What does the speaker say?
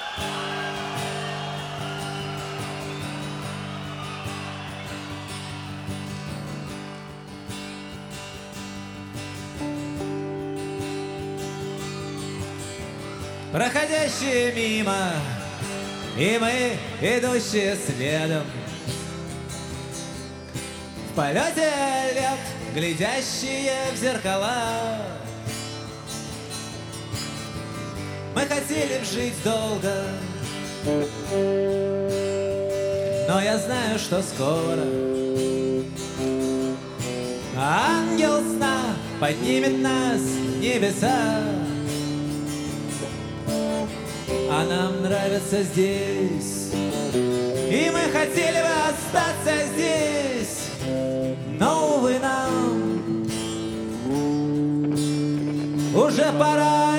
Проходящие мимо, и мы, идущие следом. В полете лет, глядящие в зеркала. Мы хотели б жить долго, но я знаю, что скоро ангел сна поднимет нас в небеса. А нам нравится здесь, и мы хотели бы остаться здесь, но, увы, нам уже пора.